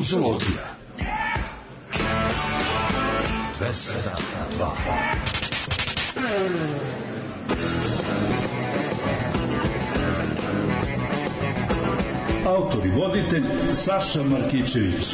Bluzologija 202. Autor i voditelj Saša Markićević.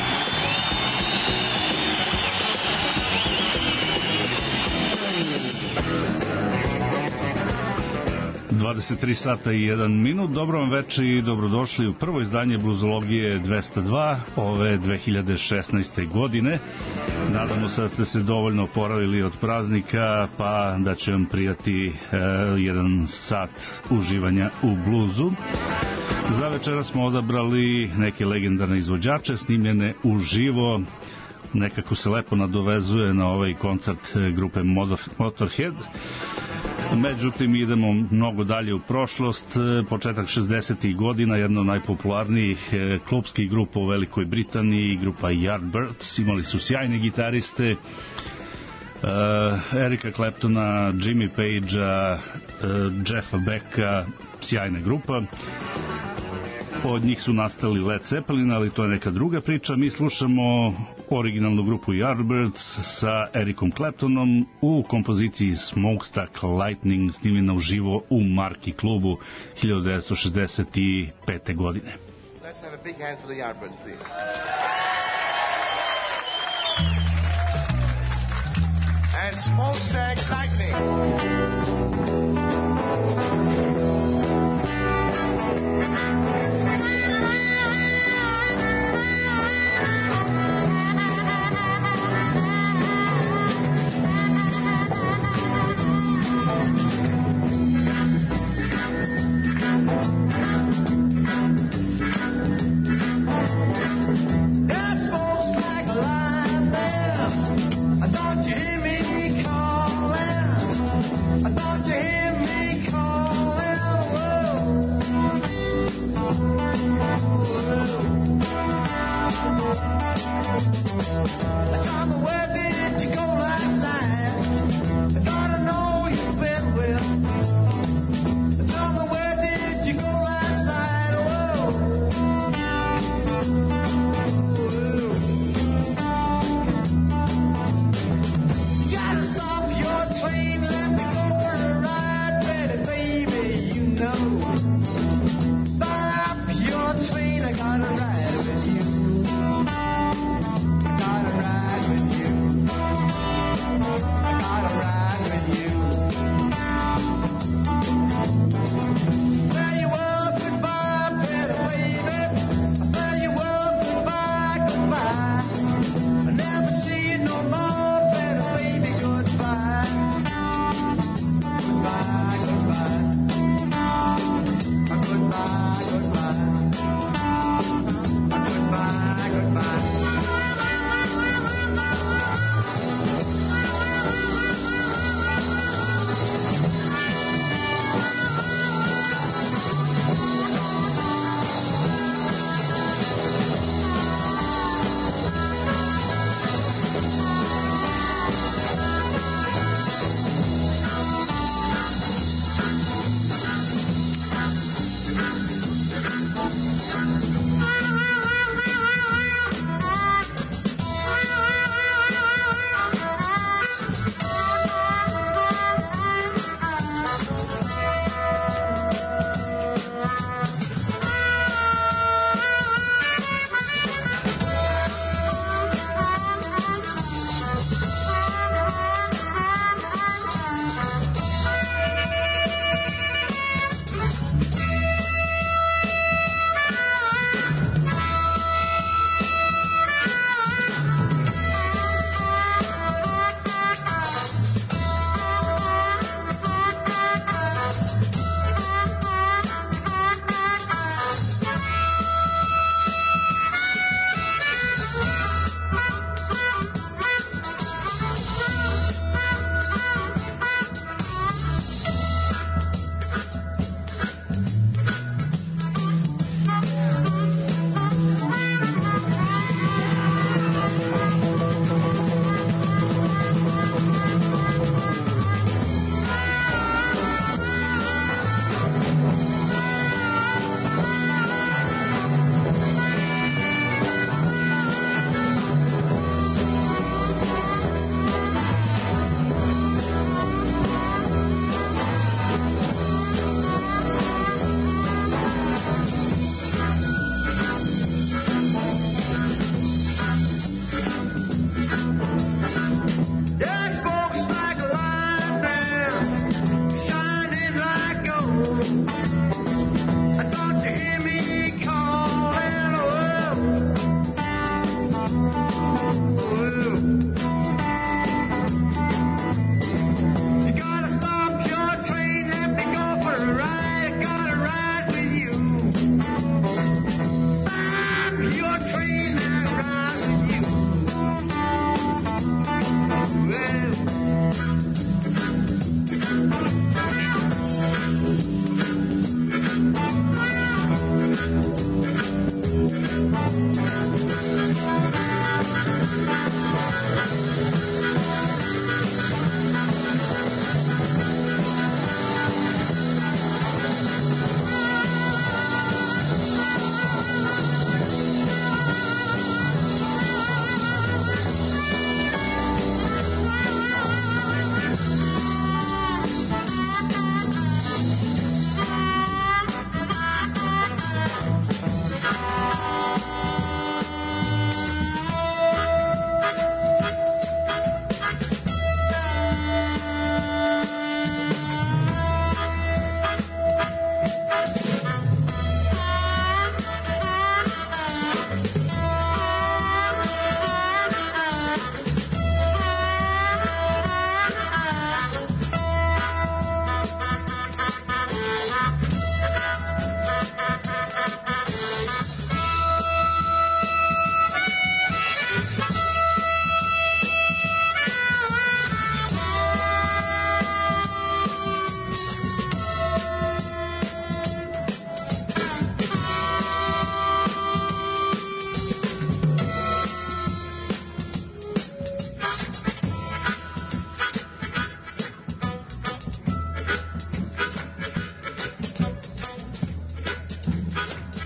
...23 sata i 1 minut. Dobro vam večer i dobrodošli u prvo izdanje Bluzologije 202 ove 2016. godine. Nadamo se da ste se dovoljno oporavili od praznika, pa da će vam prijati jedan sat uživanja u bluzu. Za večera smo odabrali neke legendarne izvođače snimljene uživo. Nekako se lepo nadovezuje na ovaj koncert grupe Motorhead. Međutim, idemo mnogo dalje u prošlost. Početak 60. godina, jedna od najpopularnijih klubskih grupa u Velikoj Britaniji, grupa Yardbirds. Imali su sjajne gitariste, Erika Claptona, Jimmy Pagea, Jeffa Becka, sjajna grupa. Od njih su nastali Led Zeppelin, ali to je neka druga priča. Mi slušamo originalnu grupu Yardbirds sa Ericom Claptonom u kompoziciji Smokestack Lightning, snimljena uživo u Marki klubu 1965. godine. Let's have a big hand for the Yardbirds, please. And Smokestack Lightning. Don't you hear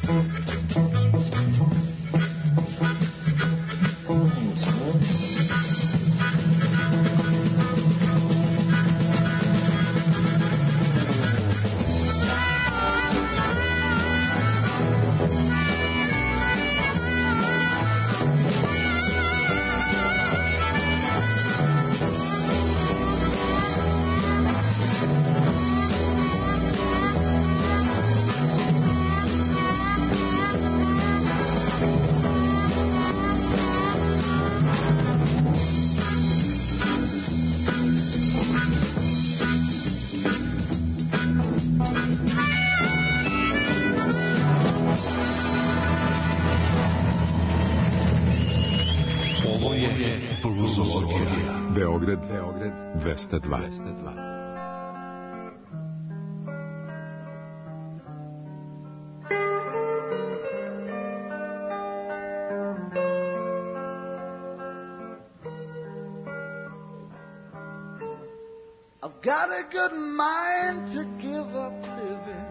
Beograd 202. I've got a good mind to give up living.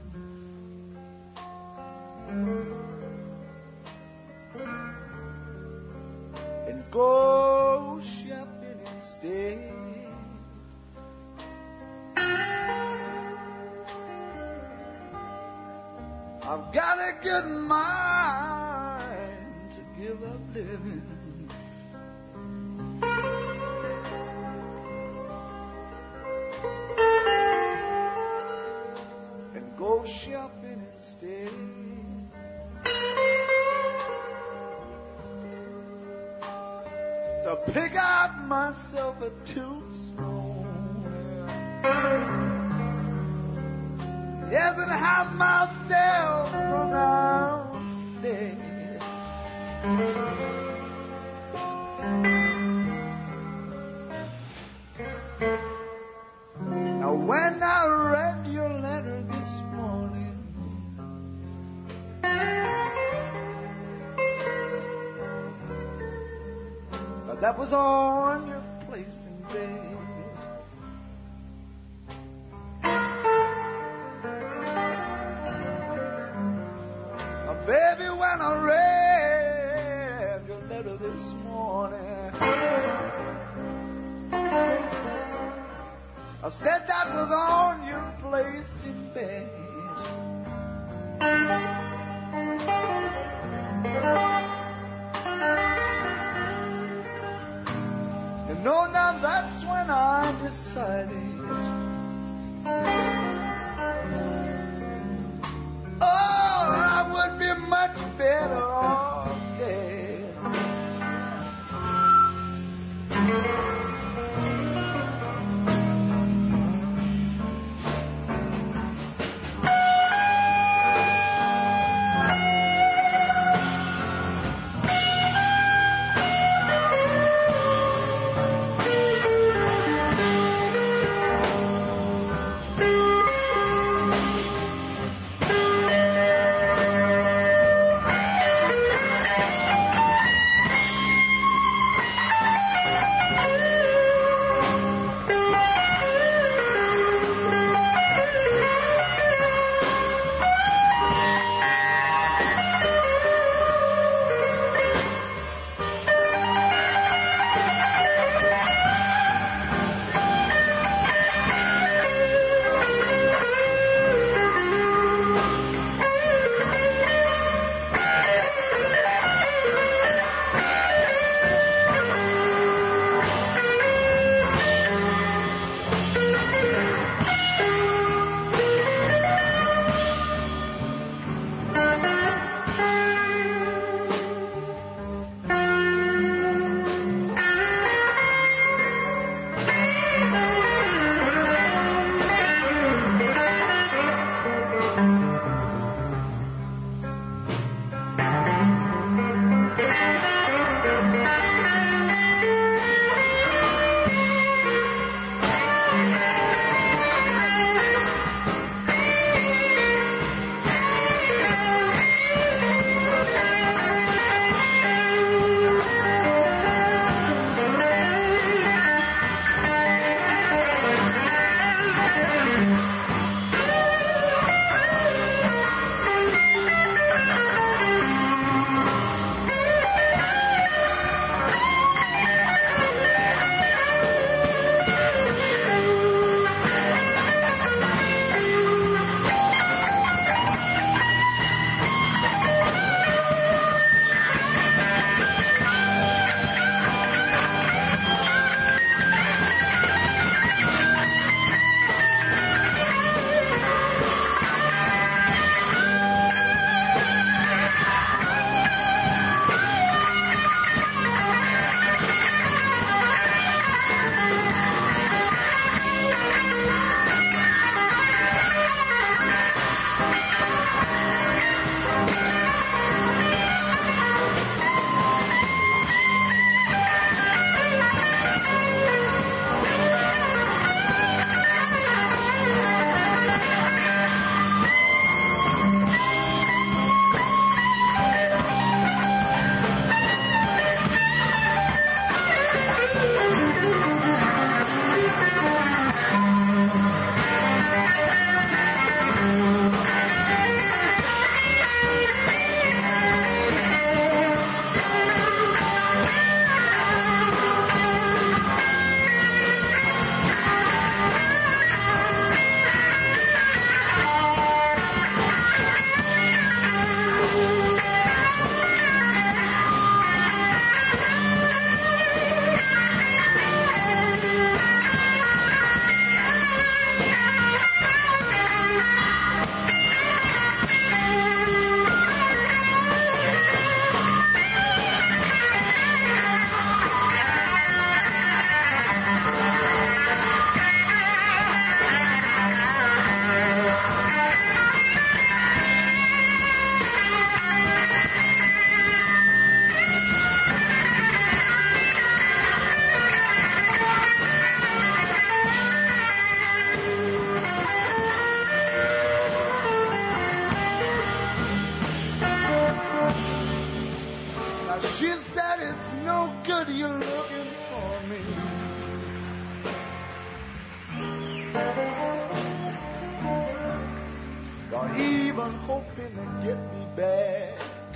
And go shopping instead. I've got a good mind to give up living. And go shopping instead. To pick out myself a tombstone. Yes, and have myself pronounced dead. Now when I read your letter this morning, that was on your place in bed. Baby, when I read your letter this morning, I said that was on your place in bed. You know, now that's when I decided, I would be much better off dead. Now she said it's no good you're looking for me. Not even hoping to get me back.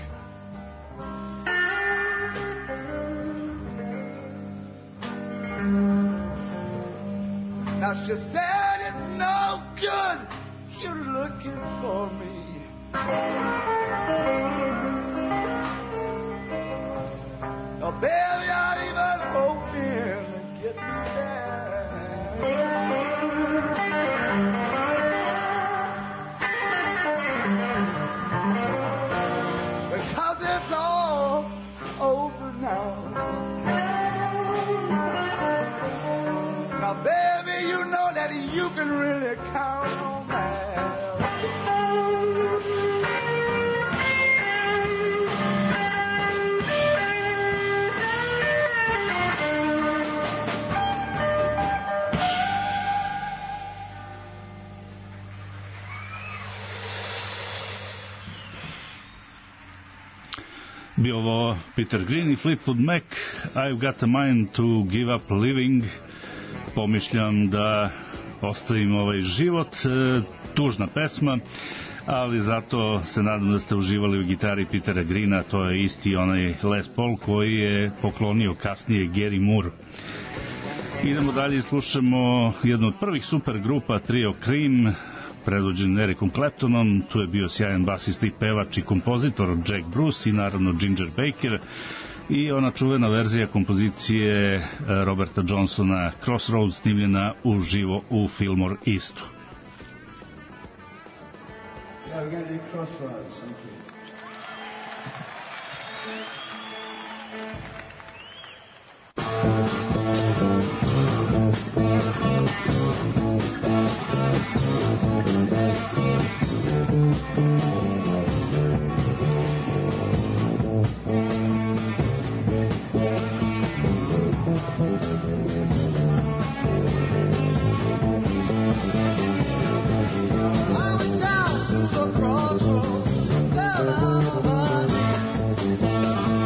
Now she said it's no good you're looking for me. Now baby, not even hoping to get me back. Because it's all over now. Now baby, you know that you can really count on that. Bio ovo Peter Green i Fleetwood Mac, I've got a mind to give up living. Pomišljam da ostavim ovaj život. Tužna pesma, ali zato se nadam da ste uživali u gitari Petera Greena. To je isti onaj Les Paul koji je poklonio kasnije Gary Moore. Idemo dalje i slušamo jednu od prvih super grupa, trio Cream, predvođen Ericom Claptonom. Tu je bio sjajan basista i pevač i kompozitor Jack Bruce i naravno Ginger Baker i ona čuvena verzija kompozicije Roberta Johnsona Crossroads, snimljena uživo u Fillmore Eastu. Yeah, we're gonna do Crossroads. Thank you. Crossroads,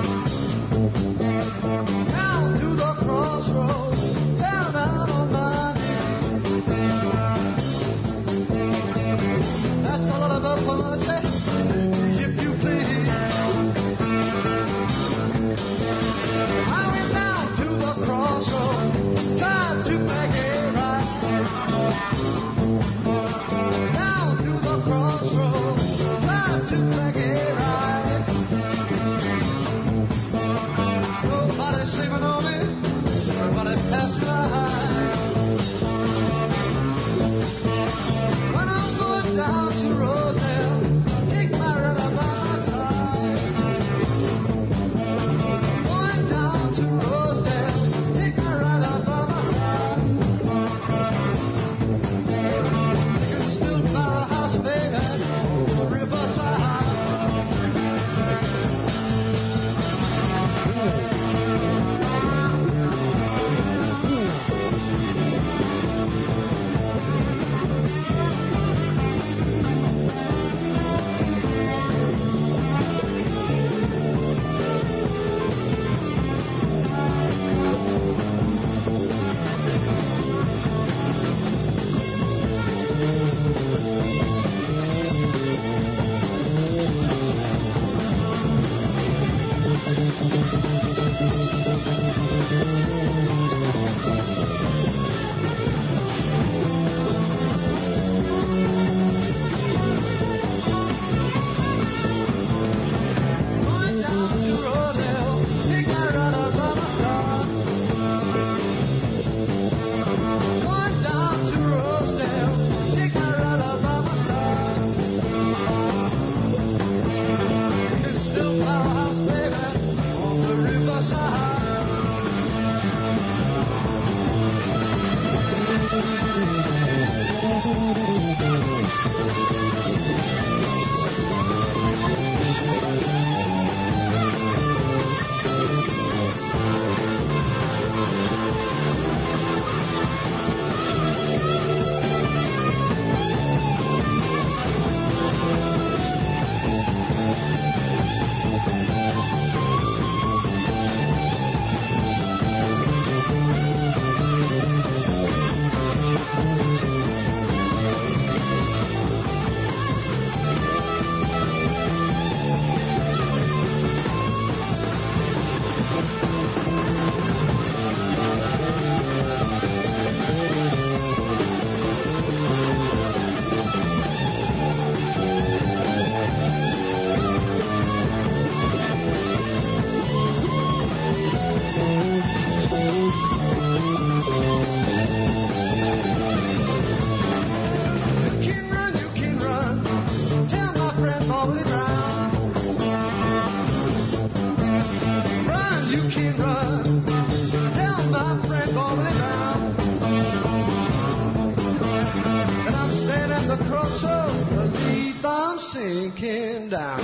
sinking down.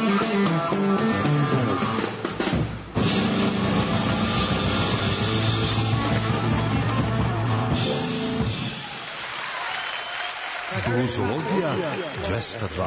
Bluzologija 202.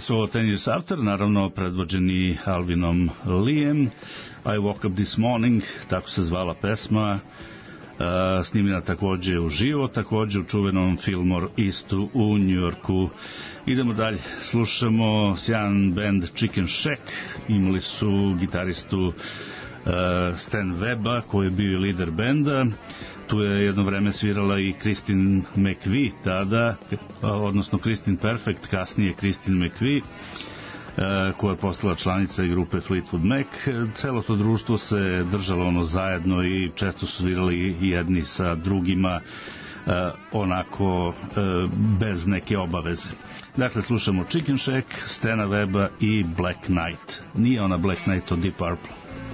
su ovo 10 Years After, naravno predvođeni Alvinom Lijem. I Woke Up This Morning, tako se zvala pesma, snimljena takođe uživo, takođe u čuvenom Fillmore Eastu u Njujorku. Idemo dalje, slušamo sjajan band Chicken Shack, imali su gitaristu Stan Webba koji je bio lider benda. Tu je jedno vreme svirala i Christine McVie tada, odnosno Christine Perfect, kasnije Christine McVie, koja je postala članica grupe Fleetwood Mac. Celo to društvo se držalo zajedno i često su svirali jedni sa drugima, onako bez neke obaveze. Dakle, slušamo Chicken Shack, Stana Webba i Black Knight. Nije ona Black Knight od Deep Purple.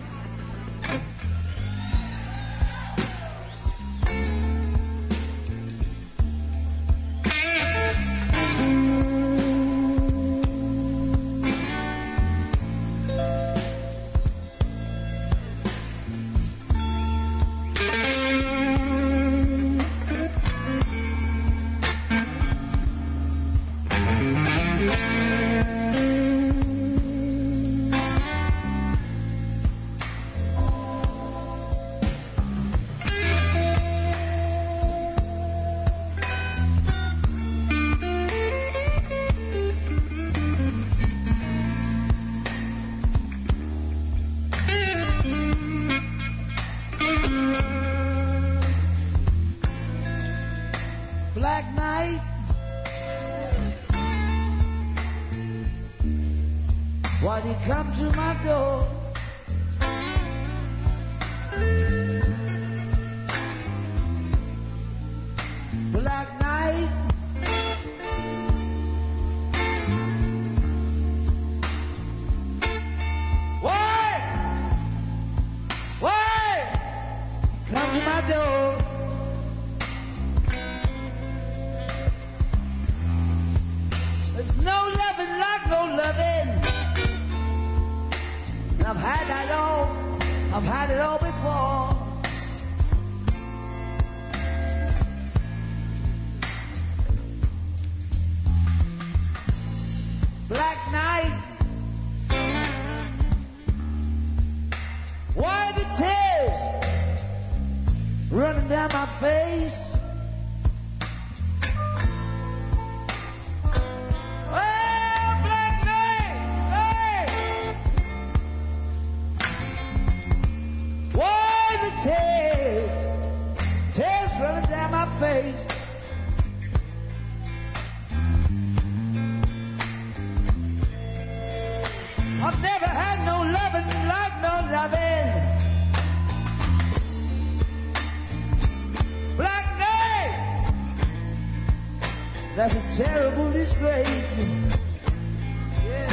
That's a terrible disgrace. Yeah.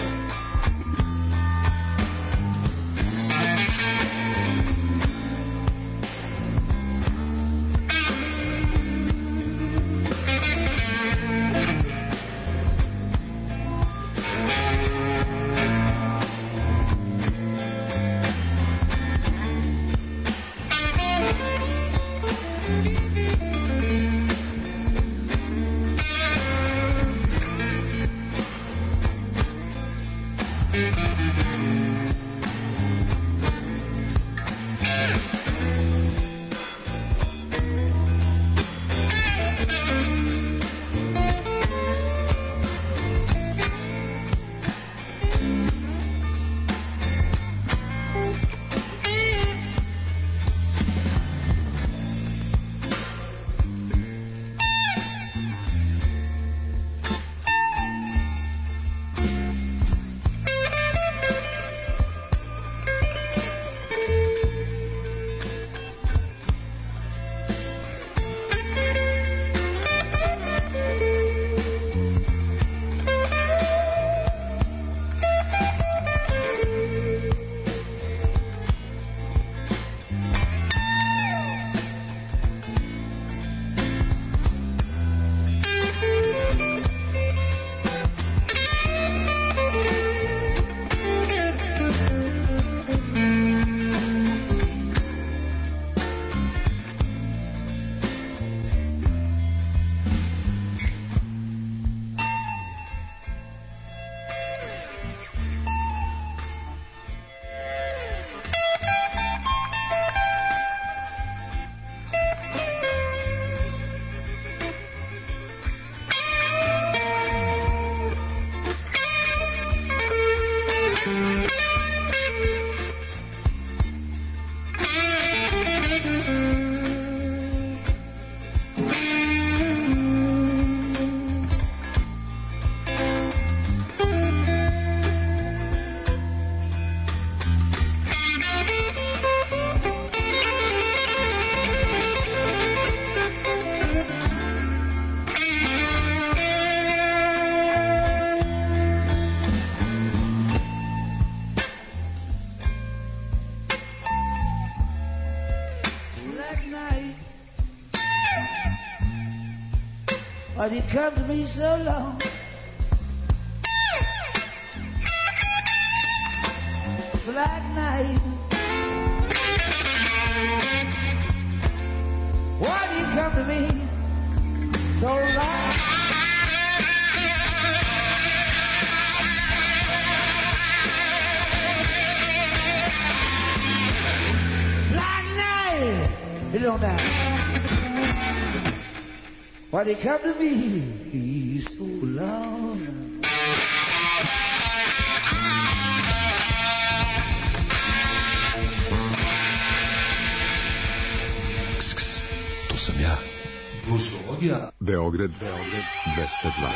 but it come to me so long. Black night, why do you come to me so long? Black night, it don't matter. Why do you come to me so long? To sam ja. Bluesologija. Beograd 202.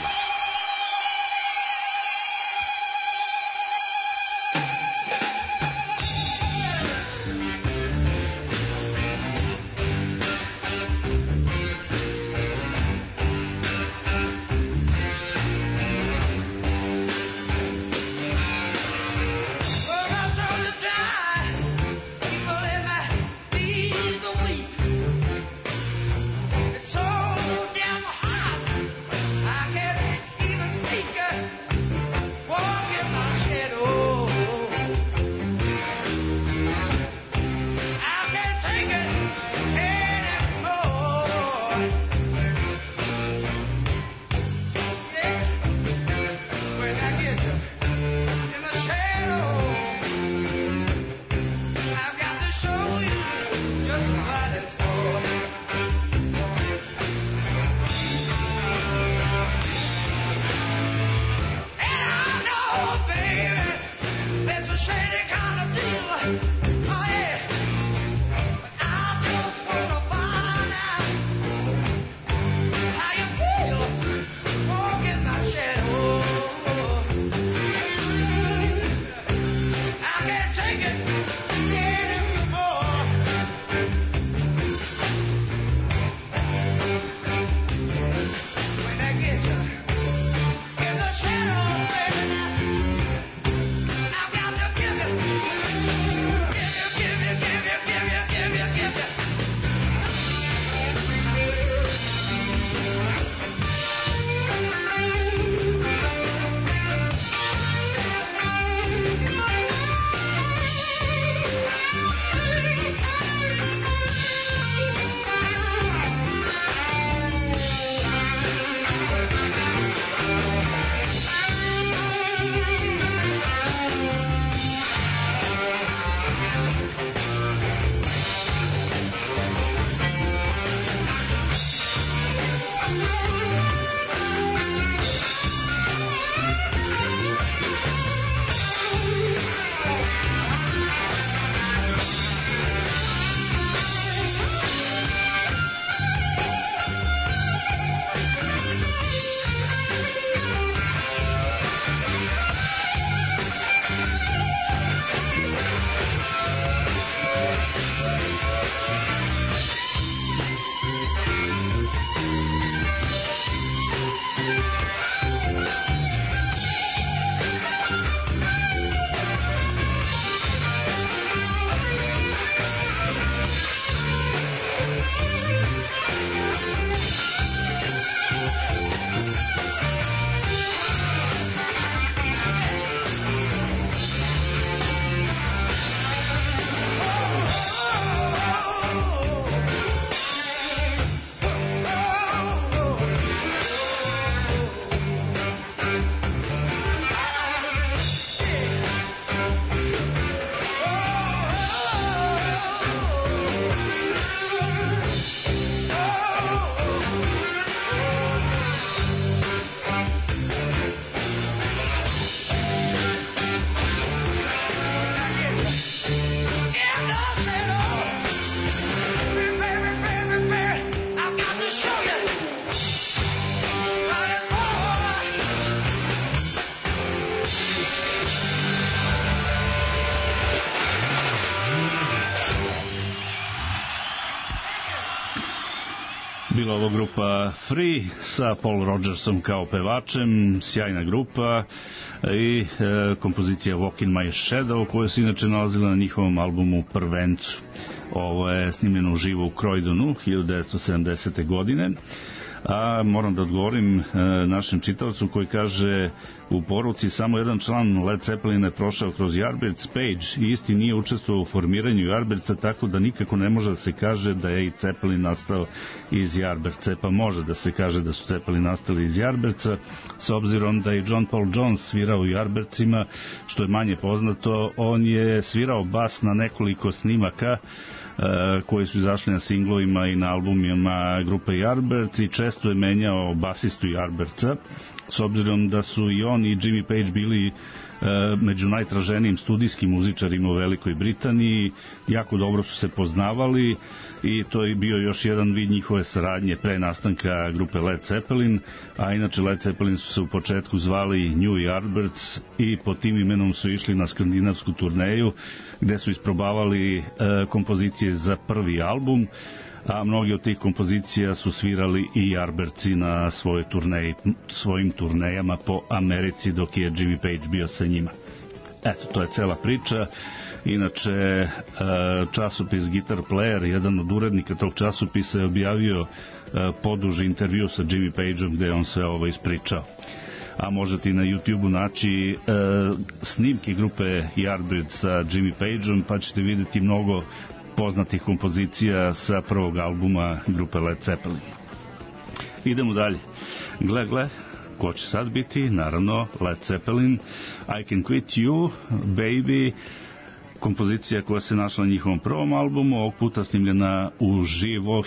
Bila ovo grupa Free sa Paul Rodgersom kao pevačem, sjajna grupa i kompozicija Walk in My Shadow, koja se inače nalazila na njihovom albumu Prvencu. Ovo je snimljeno uživo u Croydonu 1970. godine. A moram da odgovorim našem čitaocu koji kaže u poruci samo jedan član Led Zeppelina je prošao kroz Yardbirds, Page, i isti nije učestvovao u formiranju Yardbirdsa, tako da nikako ne može da se kaže da je i Zeppelin nastao iz Yardbirdsa. Pa može da se kaže da su Zeppelin nastali iz Yardbirdsa, s obzirom da je John Paul Jones svirao u Yardbirdsima, što je manje poznato. On je svirao bas na nekoliko snimaka koji su izašli na singlovima i na albumima grupe Yardbirds i često je menjao basistu Yardbirdsa, s obzirom da su i on i Jimmy Page bili među najtraženijim studijskim muzičarima u Velikoj Britaniji, jako dobro su se poznavali i to je bio još jedan vid njihove saradnje pre nastanka grupe Led Zeppelin, a inače Led Zeppelin su se u početku zvali New Yardbirds i pod tim imenom su išli na skandinavsku turneju gde su isprobavali kompozicije za prvi album, a mnogi od tih kompozicija su svirali i Yardbirdsi na svojim turnejama po Americi dok je Jimmy Page bio sa njima. Eto, to je cela priča. Inače, časopis Guitar Player, jedan od urednika tog časopisa, je objavio poduži intervju sa Jimmy Pageom gde on sve ovo ispričao. A možete i na YouTube-u naći snimke grupe Yardbirds sa Jimmy Pageom, pa ćete vidjeti mnogo poznatih kompozicija sa prvog albuma grupe Led Zeppelin. Idemo dalje. Gle, ko će sad biti? Naravno, Led Zeppelin, I Can Quit You, Baby, kompozicija koja se našla na njihovom prvom albumu, ovog puta snimljena uživo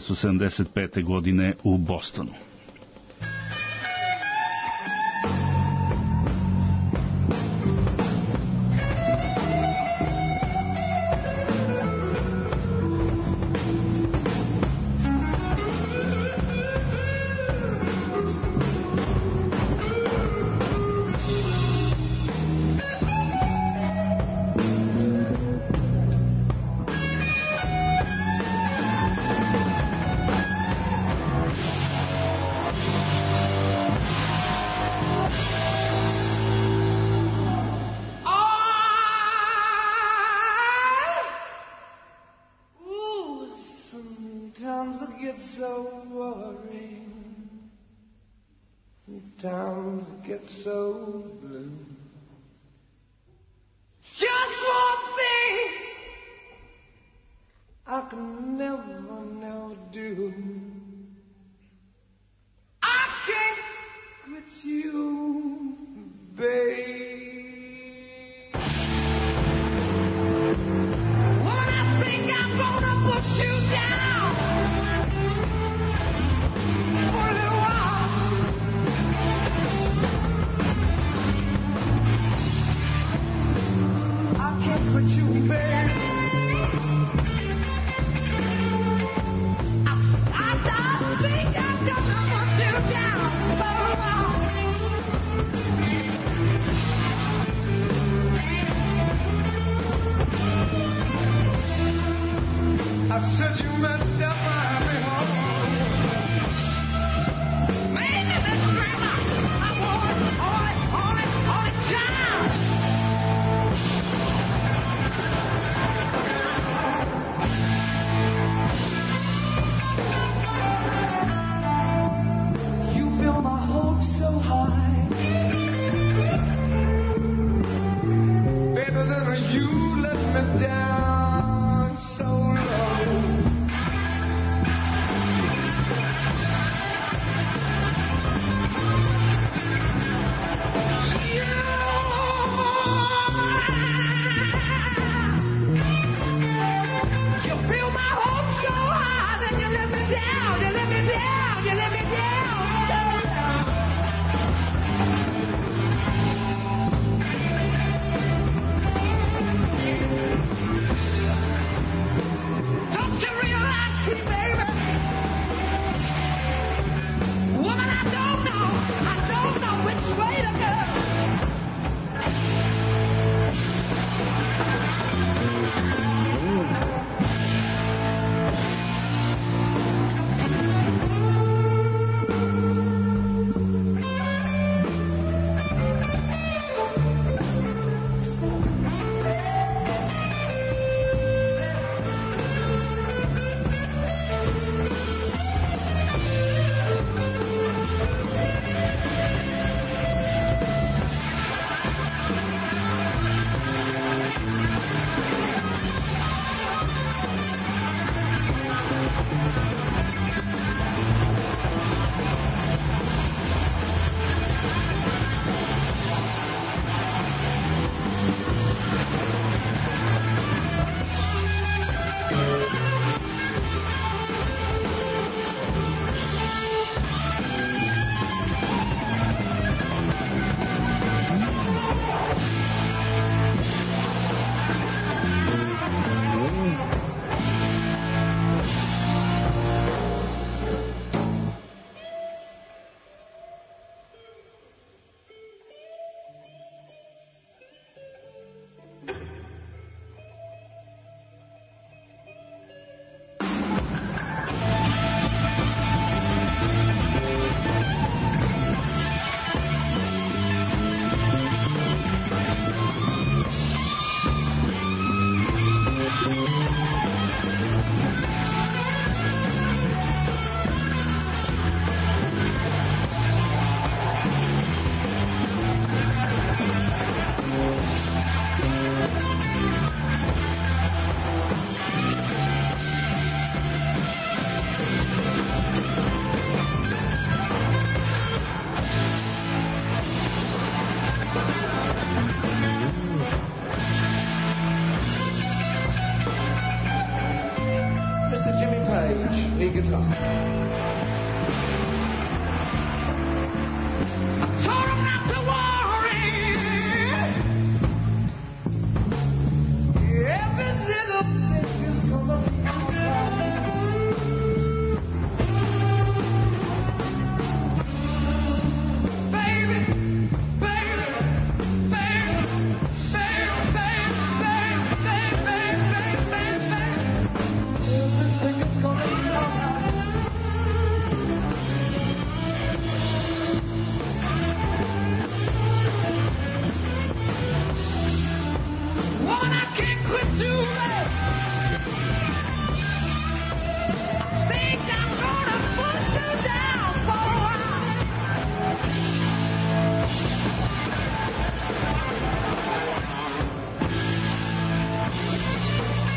1975. godine u Bostonu. I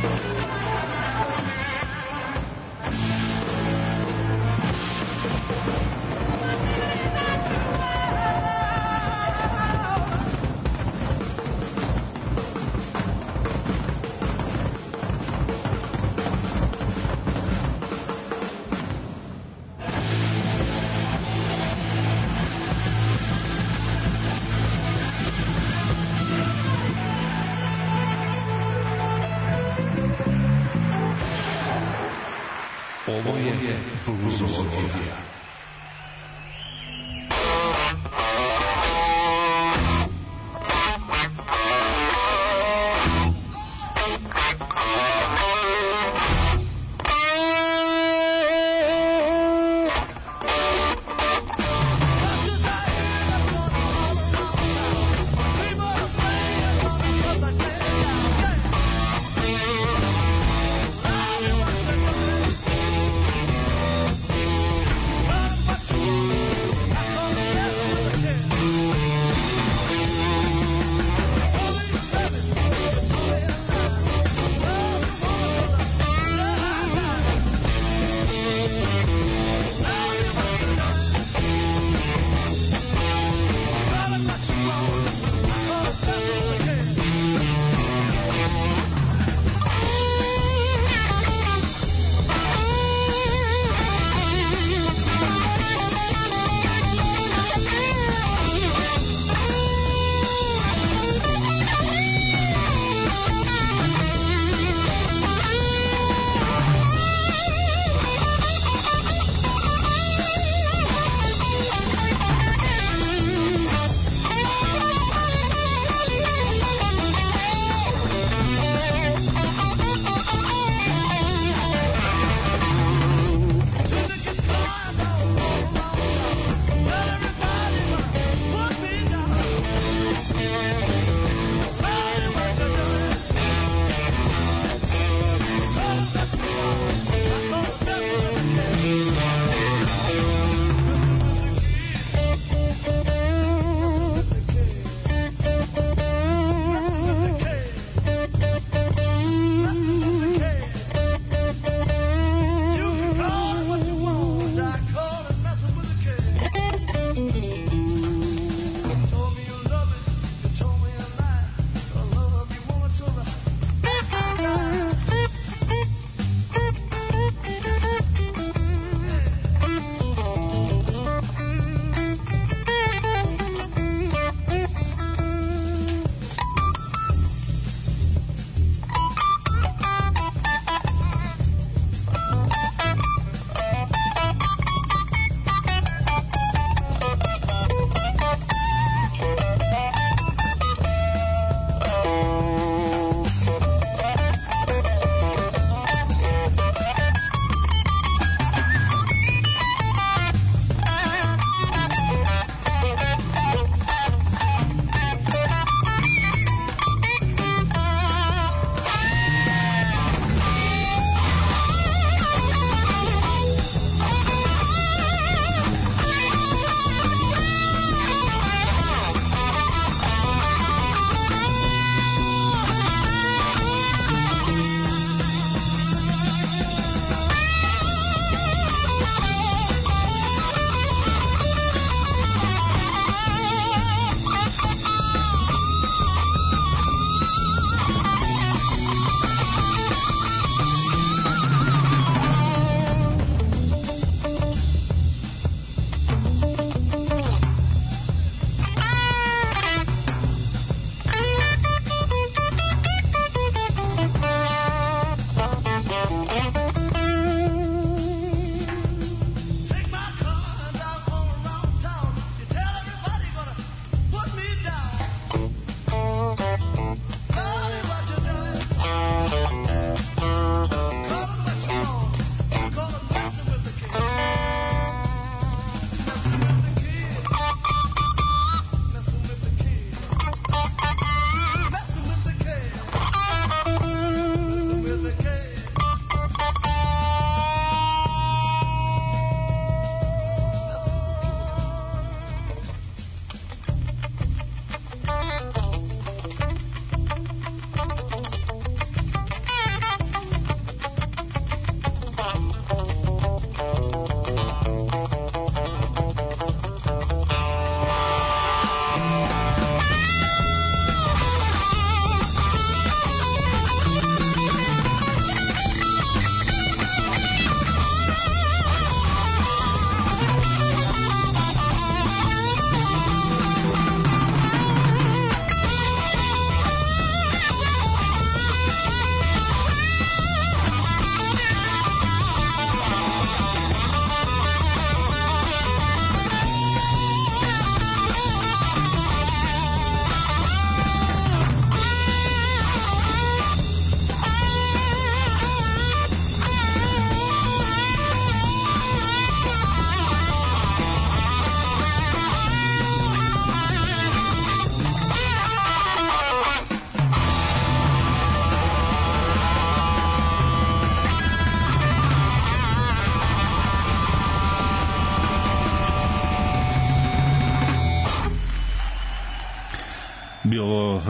Ovo je bluzologija.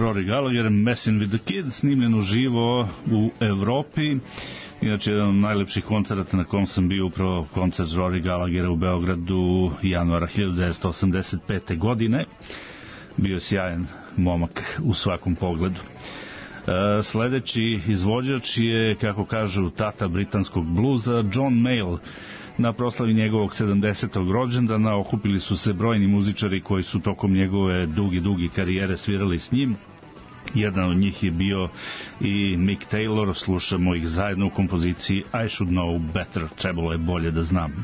Rory Gallagher, Messin' with the Kid, snimljen uživo u Evropi. Inače, jedan od najlepših koncerata na kom sam bio upravo koncert Rory Gallaghera u Beogradu januara 1985. godine. Bio je sjajan momak u svakom pogledu. Sledeći izvođač je, kako kažu, tata britanskog bluza, John Mayall. Na proslavi njegovog 70. rođendana okupili su se brojni muzičari koji su tokom njegove dugi karijere svirali s njim. Jedan od njih je bio i Mick Taylor, slušamo ih zajedno u kompoziciji I Should Know Better, trebalo je bolje da znam.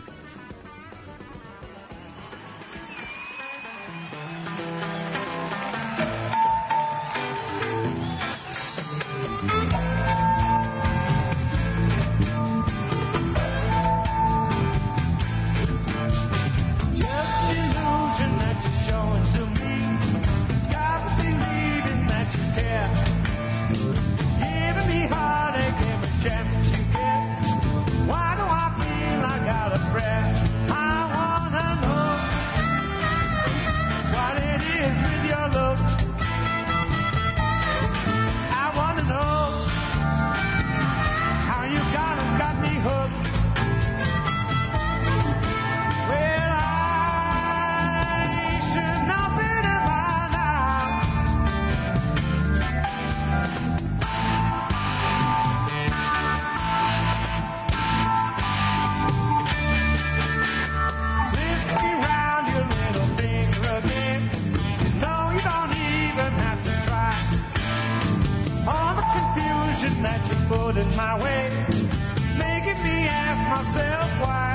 That you put in my way, making me ask myself why.